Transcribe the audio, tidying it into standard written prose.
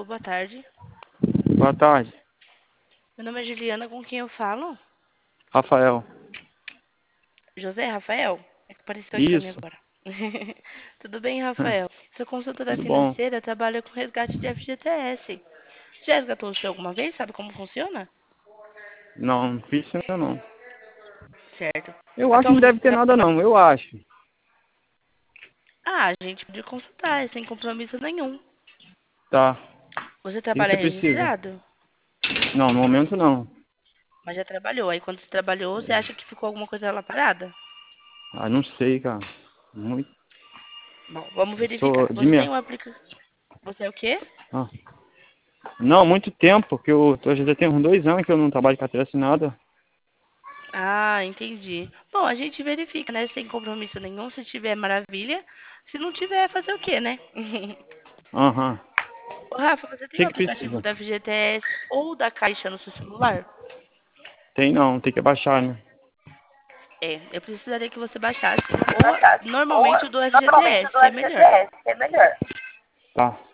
boa tarde. Boa tarde, Meu nome é Juliana, com quem eu falo? Rafael. José Rafael? É que apareceu aqui pra mim Isso, agora. Tudo bem, Rafael? Sou consultora tudo bom? financeira, trabalho com resgate de FGTS. Já resgatou o seu alguma vez? Sabe como funciona? Não, não fiz isso ainda não. Certo. Eu acho que não Atualmente deve você ter nada trabalha... não, eu acho. Ah, a gente pode consultar, é sem compromisso nenhum. Tá. Você O que trabalha você precisa? registrado? Não, no momento não. Mas já trabalhou. Aí quando você trabalhou, você acha que ficou alguma coisa lá parada? Ah, não sei, cara. Muito. Bom, vamos Eu sou verificar. de Você tem minha. um aplicativo... Você é o quê? Ah. Não, muito tempo, que eu já tenho uns 2 anos que eu não trabalho com carteira assinada. Ah, entendi. Bom, a gente verifica, né? Sem compromisso nenhum. Se tiver, maravilha. Se não tiver, fazer o quê, né? Aham. Ô, Rafa, você O tem o que aplicativo precisa? da FGTS ou da Caixa no seu celular? Tem não, tem que baixar, né? É, eu precisaria que você baixasse. Você Ou baixasse. Ou normalmente o do normalmente o FGTS, do que é melhor. FGTS, que é melhor. Tá.